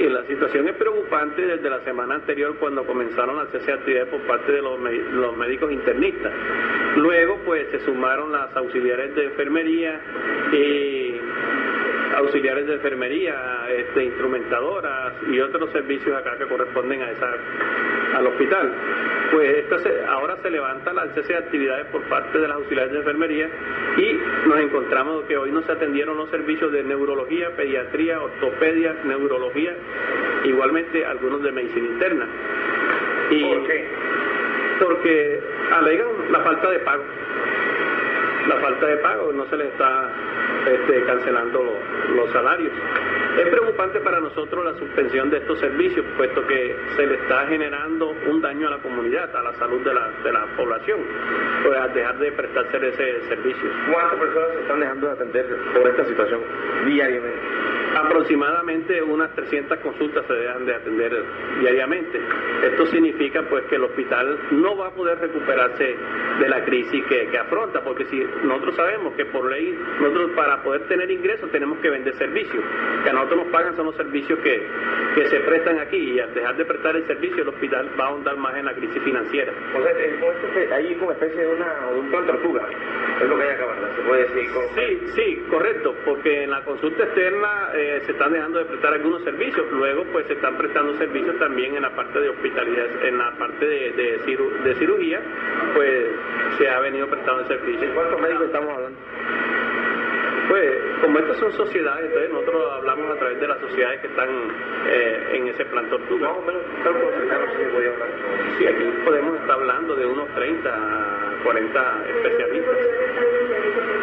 la situación es preocupante desde la semana anterior cuando comenzaron a hacerse actividades por parte de los médicos internistas. Luego pues se sumaron las auxiliares de enfermería instrumentadoras y otros servicios acá que corresponden al hospital. Pues ahora se levanta el cese de actividades por parte de las auxiliares de enfermería y nos encontramos que hoy no se atendieron los servicios de neurología, pediatría, ortopedia, neurología, igualmente algunos de medicina interna. ¿Por qué? Porque alegan la falta de pago. No se les está cancelando los salarios. Es preocupante para nosotros la suspensión de estos servicios, puesto que se le está generando un daño a la comunidad, a la salud de la población, pues al dejar de prestarse ese servicio. ¿Cuántas personas se están dejando de atender por esta situación diariamente? Aproximadamente unas 300 consultas se dejan de atender diariamente. Esto significa pues que el hospital no va a poder recuperarse de la crisis que afronta, porque si nosotros sabemos que por ley nosotros para poder tener ingresos tenemos que vender servicios, que a nosotros nos pagan son los servicios que se prestan aquí, y al dejar de prestar el servicio el hospital va a ahondar más en la crisis financiera. O sea, hay como especie de un plan tortuga, es lo que hay acá, ¿verdad? Se puede decir. Sí, correcto, porque en la consulta externa se están dejando de prestar algunos servicios, luego pues se están prestando servicios también en la parte de hospitalidad, en la parte de cirugía, pues se ha venido prestando el servicio. ¿De cuántos médicos estamos hablando? Pues, como estas son sociedades, entonces nosotros hablamos a través de las sociedades que están en ese plan tortuga. Más o menos, tal como se voy a hablar. Sí, aquí podemos estar hablando de unos 30 a 40 especialistas.